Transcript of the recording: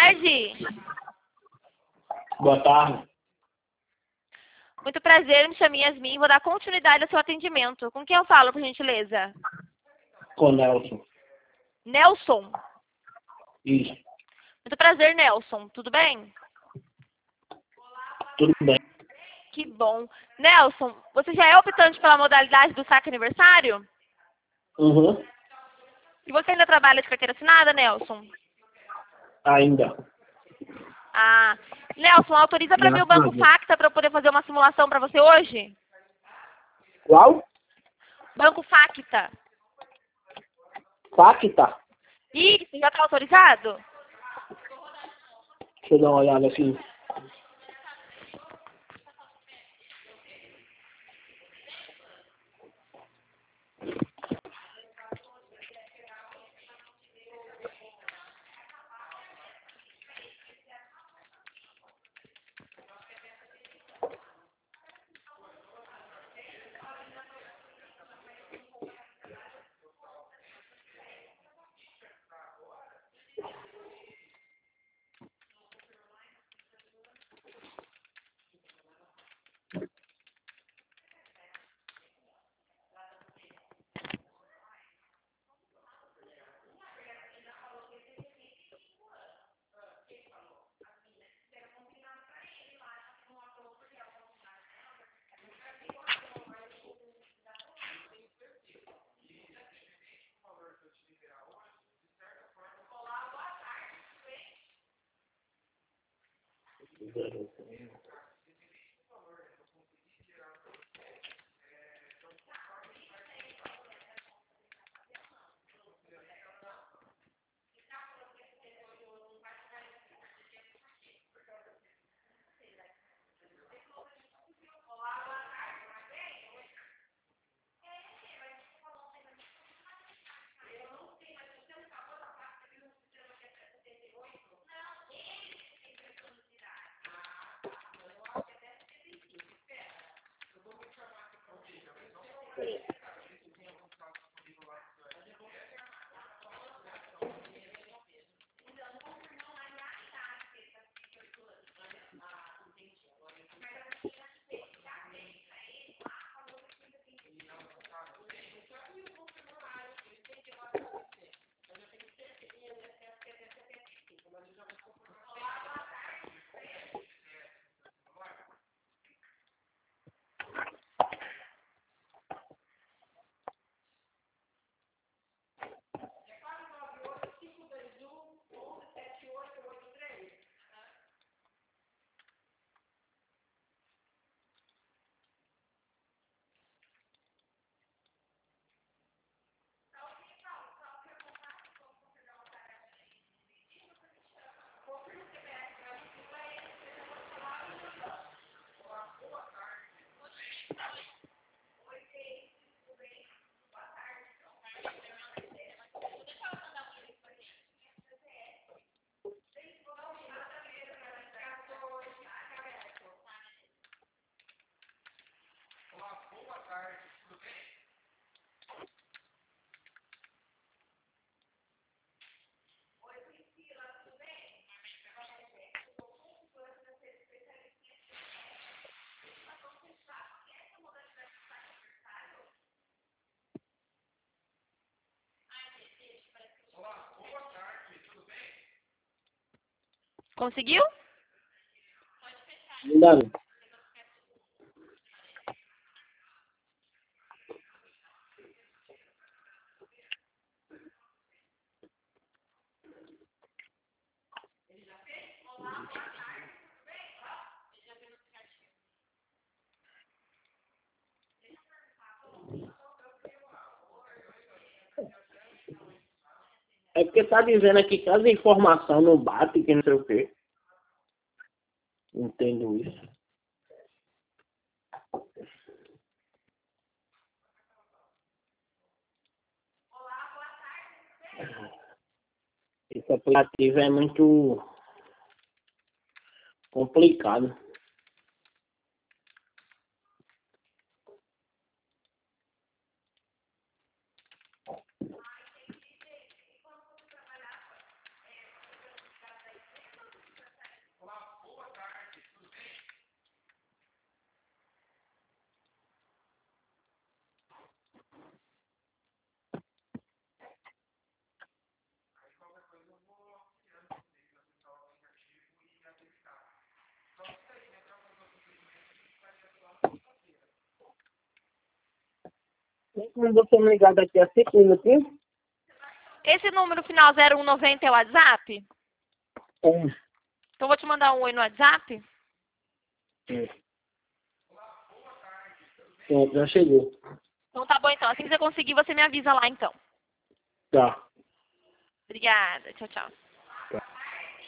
tarde. Boa tarde. Muito prazer, me chamo Yasmin. Vou dar continuidade ao seu atendimento. Com quem eu falo, por gentileza? Com Nelson. Nelson. Isso. Muito prazer, Nelson. Tudo bem? Tudo bem. Que bom. Nelson, você já é optante pela modalidade do saque aniversário? Uhum. E você ainda trabalha de carteira assinada, Nelson? Ainda. Ah, Nelson, autoriza para mim o Banco Facta para eu poder fazer uma simulação para você hoje? Qual? Banco Facta. Facta? Isso, já está autorizado? Deixa eu dar uma olhada aqui. Conseguiu? Ainda não. É porque tá dizendo aqui que as informações não batem, que não sei o quê. Entendo isso. Esse aplicativo é muito complicado. Tem como você me ligar daqui a 5 minutinhos? Esse número final 0190 é o WhatsApp? É. Então eu vou te mandar um oi no WhatsApp? Pronto, já chegou. Então tá bom então. Assim que você conseguir, você me avisa lá então. Tá. Obrigada. Tchau, tchau. Tá.